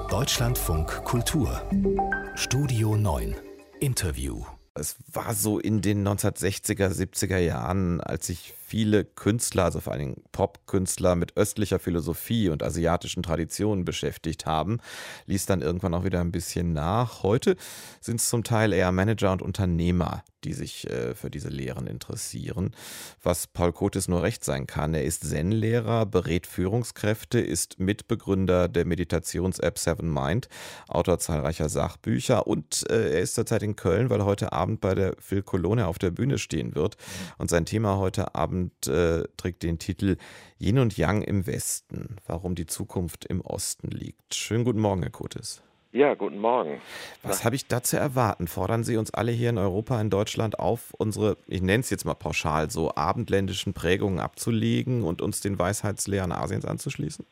Deutschlandfunk Kultur Studio 9 Interview. Es war so in den 1960er, 70er Jahren, als sich viele Künstler, also vor allen Dingen Popkünstler mit östlicher Philosophie und asiatischen Traditionen beschäftigt haben, ließ dann irgendwann auch wieder ein bisschen nach. Heute sind es zum Teil eher Manager und Unternehmer, die sich für diese Lehren interessieren. Was Paul Kotis nur recht sein kann. Er ist Zen-Lehrer, berät Führungskräfte, ist Mitbegründer der Meditations-App Seven Mind, Autor zahlreicher Sachbücher und er ist zurzeit in Köln, weil er heute Abend bei der Phil Colonna auf der Bühne stehen wird. Und sein Thema heute Abend trägt den Titel Yin und Yang im Westen, warum die Zukunft im Osten liegt. Schönen guten Morgen, Herr Kotis. Ja, guten Morgen. Was habe ich da zu erwarten? Fordern Sie uns alle hier in Europa, in Deutschland auf, unsere, ich nenne es jetzt mal pauschal, so abendländischen Prägungen abzulegen und uns den Weisheitslehren Asiens anzuschließen?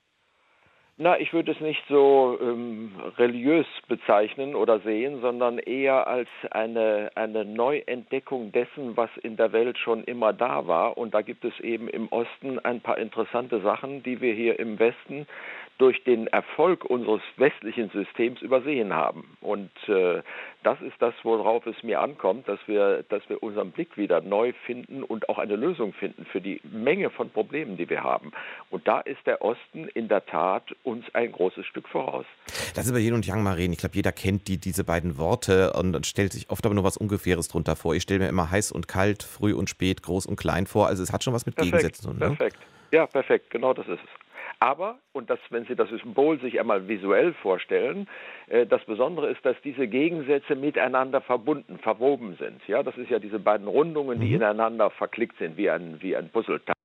Na, ich würde es nicht so religiös bezeichnen oder sehen, sondern eher als eine Neuentdeckung dessen, was in der Welt schon immer da war. Und da gibt es eben im Osten ein paar interessante Sachen, die wir hier im Westen durch den Erfolg unseres westlichen Systems übersehen haben. Und das ist das, worauf es mir ankommt, dass wir unseren Blick wieder neu finden und auch eine Lösung finden für die Menge von Problemen, die wir haben. Und da ist der Osten in der Tat uns ein großes Stück voraus. Lass über Yin und Yang mal reden. Ich glaube, jeder kennt diese beiden Worte und stellt sich oft aber nur was Ungefähres drunter vor. Ich stelle mir immer heiß und kalt, früh und spät, groß und klein vor. Also es hat schon was mit Gegensätzen zu tun. Perfekt. Ja, perfekt. Genau das ist es. Aber, und das, wenn Sie das Symbol sich einmal visuell vorstellen, das Besondere ist, dass diese Gegensätze miteinander verwoben sind. Ja, das ist ja diese beiden Rundungen, die ineinander verklickt sind, wie ein Puzzleteil.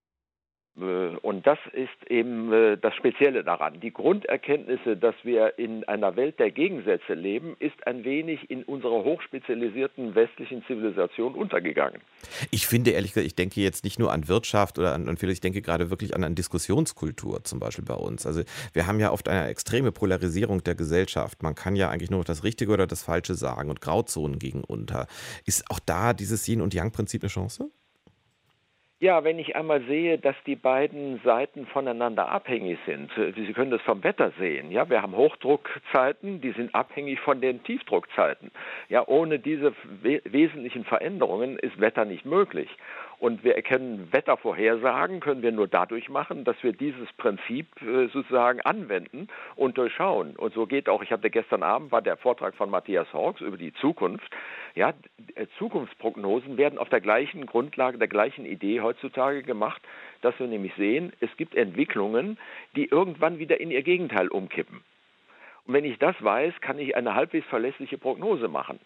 Und das ist eben das Spezielle daran. Die Grunderkenntnisse, dass wir in einer Welt der Gegensätze leben, ist ein wenig in unserer hochspezialisierten westlichen Zivilisation untergegangen. Ich finde ehrlich gesagt, ich denke jetzt nicht nur an Wirtschaft oder an ich denke gerade wirklich an Diskussionskultur zum Beispiel bei uns. Also wir haben ja oft eine extreme Polarisierung der Gesellschaft. Man kann ja eigentlich nur noch das Richtige oder das Falsche sagen und Grauzonen gegen unter. Ist auch da dieses Yin- und Yang-Prinzip eine Chance? Ja, wenn ich einmal sehe, dass die beiden Seiten voneinander abhängig sind, Sie können das vom Wetter sehen, ja, wir haben Hochdruckzeiten, die sind abhängig von den Tiefdruckzeiten. Ja, ohne diese wesentlichen Veränderungen ist Wetter nicht möglich. Und wir erkennen Wettervorhersagen, können wir nur dadurch machen, dass wir dieses Prinzip sozusagen anwenden und durchschauen. Und so geht auch, ich hatte gestern Abend, war der Vortrag von Matthias Hawkes über die Zukunft. Ja, Zukunftsprognosen werden auf der gleichen Grundlage, der gleichen Idee heutzutage gemacht, dass wir nämlich sehen, es gibt Entwicklungen, die irgendwann wieder in ihr Gegenteil umkippen. Und wenn ich das weiß, kann ich eine halbwegs verlässliche Prognose machen.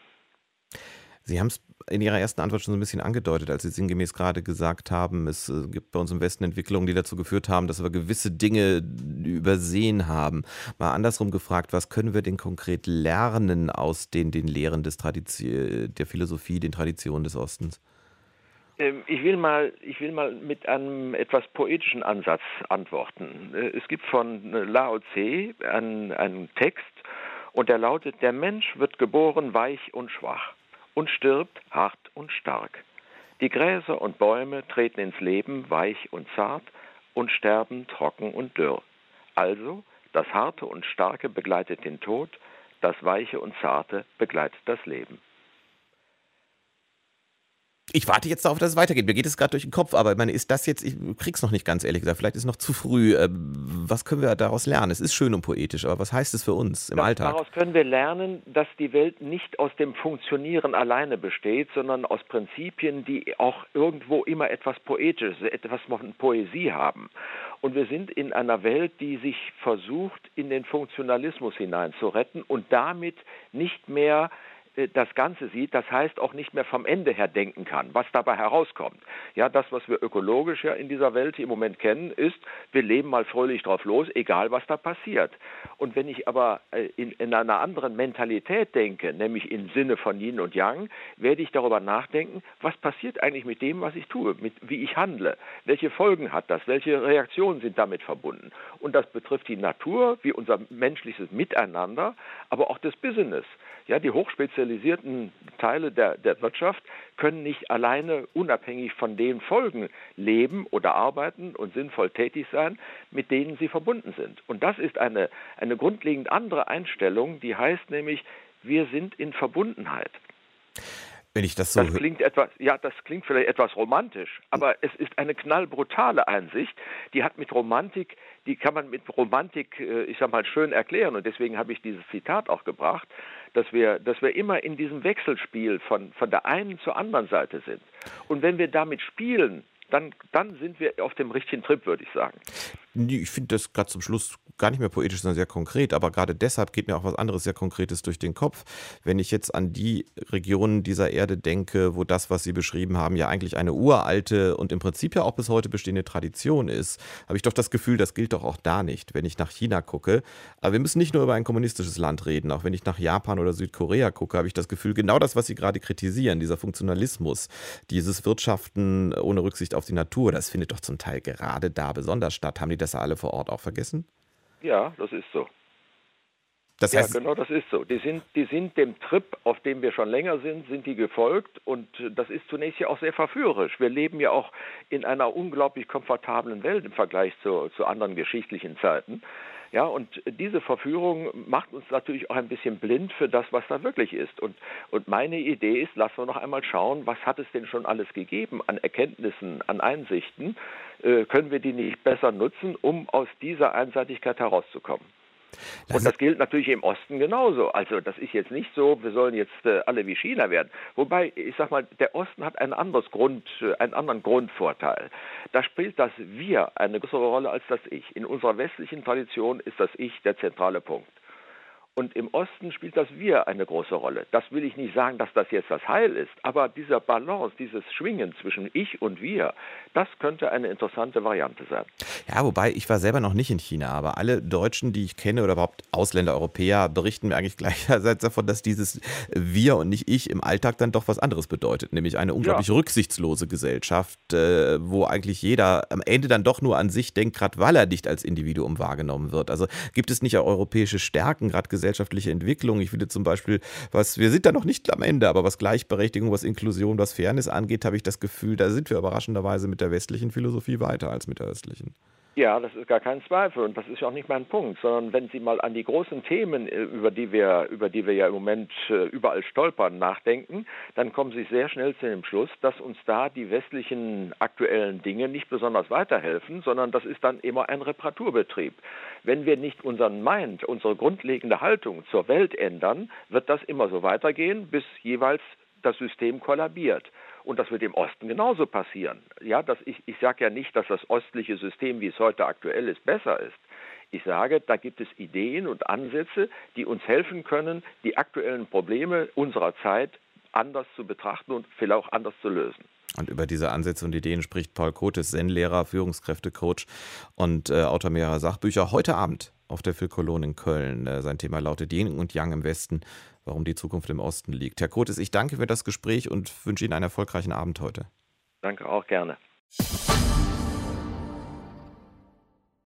Sie haben es in Ihrer ersten Antwort schon so ein bisschen angedeutet, als Sie sinngemäß gerade gesagt haben, es gibt bei uns im Westen Entwicklungen, die dazu geführt haben, dass wir gewisse Dinge übersehen haben. Mal andersrum gefragt, was können wir denn konkret lernen aus den Lehren der Philosophie, den Traditionen des Ostens? Ich will mal mit einem etwas poetischen Ansatz antworten. Es gibt von Lao Tse einen Text und der lautet: Der Mensch wird geboren weich und schwach und stirbt hart und stark. Die Gräser und Bäume treten ins Leben weich und zart und sterben trocken und dürr. Also, das Harte und Starke begleitet den Tod, das Weiche und Zarte begleitet das Leben. Ich warte jetzt darauf, dass es weitergeht. Mir geht es gerade durch den Kopf, aber ich meine, ist das jetzt, ich krieg's noch nicht ganz ehrlich gesagt, vielleicht ist es noch zu früh. Was können wir daraus lernen? Es ist schön und poetisch, aber was heißt es für uns im Alltag? Daraus können wir lernen, dass die Welt nicht aus dem Funktionieren alleine besteht, sondern aus Prinzipien, die auch irgendwo immer etwas Poetisches, etwas von Poesie haben. Und wir sind in einer Welt, die sich versucht, in den Funktionalismus hineinzuretten und damit nicht mehr das Ganze sieht, das heißt auch nicht mehr vom Ende her denken kann, was dabei herauskommt. Ja, das, was wir ökologisch ja in dieser Welt im Moment kennen, ist, wir leben mal fröhlich drauf los, egal was da passiert. Und wenn ich aber in einer anderen Mentalität denke, nämlich im Sinne von Yin und Yang, werde ich darüber nachdenken, was passiert eigentlich mit dem, was ich tue, wie ich handle, welche Folgen hat das, welche Reaktionen sind damit verbunden. Und das betrifft die Natur, wie unser menschliches Miteinander, aber auch das Business. Ja, die Hochspitze industrialisierten Teile der Wirtschaft können nicht alleine unabhängig von den Folgen leben oder arbeiten und sinnvoll tätig sein, mit denen sie verbunden sind. Und das ist eine grundlegend andere Einstellung, die heißt nämlich, wir sind in Verbundenheit. Wenn ich das so das klingt vielleicht etwas romantisch, aber es ist eine knallbrutale Einsicht, die kann man mit Romantik, schön erklären, und deswegen habe ich dieses Zitat auch gebracht, dass wir immer in diesem Wechselspiel von der einen zur anderen Seite sind. Und wenn wir damit spielen, dann sind wir auf dem richtigen Trip, würde ich sagen. Ich finde das gerade zum Schluss gar nicht mehr poetisch, sondern sehr konkret. Aber gerade deshalb geht mir auch was anderes sehr Konkretes durch den Kopf. Wenn ich jetzt an die Regionen dieser Erde denke, wo das, was Sie beschrieben haben, ja eigentlich eine uralte und im Prinzip ja auch bis heute bestehende Tradition ist, habe ich doch das Gefühl, das gilt doch auch da nicht, wenn ich nach China gucke. Aber wir müssen nicht nur über ein kommunistisches Land reden. Auch wenn ich nach Japan oder Südkorea gucke, habe ich das Gefühl, genau das, was Sie gerade kritisieren, dieser Funktionalismus, dieses Wirtschaften ohne Rücksicht auf die Natur, das findet doch zum Teil gerade da besonders statt. Haben die das alle vor Ort auch vergessen? Ja, das ist so. Das heißt, ja, genau, das ist so. Die sind dem Trip, auf dem wir schon länger sind die gefolgt, und das ist zunächst ja auch sehr verführerisch. Wir leben ja auch in einer unglaublich komfortablen Welt im Vergleich zu anderen geschichtlichen Zeiten. Ja, und diese Verführung macht uns natürlich auch ein bisschen blind für das, was da wirklich ist. Und meine Idee ist, lassen wir noch einmal schauen, was hat es denn schon alles gegeben an Erkenntnissen, an Einsichten? Können wir die nicht besser nutzen, um aus dieser Einseitigkeit herauszukommen? Und das gilt natürlich im Osten genauso. Also das ist jetzt nicht so, wir sollen jetzt alle wie China werden. Wobei, ich sag mal, der Osten hat einen anderen Grundvorteil. Da spielt das Wir eine größere Rolle als das Ich. In unserer westlichen Tradition ist das Ich der zentrale Punkt. Und im Osten spielt das Wir eine große Rolle. Das will ich nicht sagen, dass das jetzt das Heil ist, aber dieser Balance, dieses Schwingen zwischen Ich und Wir, das könnte eine interessante Variante sein. Ja, wobei ich war selber noch nicht in China, aber alle Deutschen, die ich kenne oder überhaupt Ausländer, Europäer, berichten mir eigentlich gleicherseits davon, dass dieses Wir und nicht Ich im Alltag dann doch was anderes bedeutet, nämlich eine unglaublich rücksichtslose Gesellschaft, wo eigentlich jeder am Ende dann doch nur an sich denkt, gerade weil er nicht als Individuum wahrgenommen wird. Also gibt es nicht auch europäische Stärken, gerade gesellschaftliche Entwicklung? Ich finde zum Beispiel, wir sind da noch nicht am Ende, aber was Gleichberechtigung, was Inklusion, was Fairness angeht, habe ich das Gefühl, da sind wir überraschenderweise mit der westlichen Philosophie weiter als mit der östlichen. Ja, das ist gar kein Zweifel, und das ist ja auch nicht mein Punkt, sondern wenn Sie mal an die großen Themen, über die wir ja im Moment überall stolpern, nachdenken, dann kommen Sie sehr schnell zu dem Schluss, dass uns da die westlichen aktuellen Dinge nicht besonders weiterhelfen, sondern das ist dann immer ein Reparaturbetrieb. Wenn wir nicht unseren Mind, unsere grundlegende Haltung zur Welt ändern, wird das immer so weitergehen, bis jeweils das System kollabiert. Und das wird im Osten genauso passieren. Ja, ich sage ja nicht, dass das ostliche System, wie es heute aktuell ist, besser ist. Ich sage, da gibt es Ideen und Ansätze, die uns helfen können, die aktuellen Probleme unserer Zeit anders zu betrachten und vielleicht auch anders zu lösen. Und über diese Ansätze und Ideen spricht Paul Kotis, Zen-Lehrer, Führungskräftecoach und Autor mehrerer Sachbücher, heute Abend auf der Phil Cologne in Köln. Sein Thema lautet Yin und Yang im Westen, warum die Zukunft im Osten liegt. Herr Kotis, ich danke für das Gespräch und wünsche Ihnen einen erfolgreichen Abend heute. Danke auch, gerne.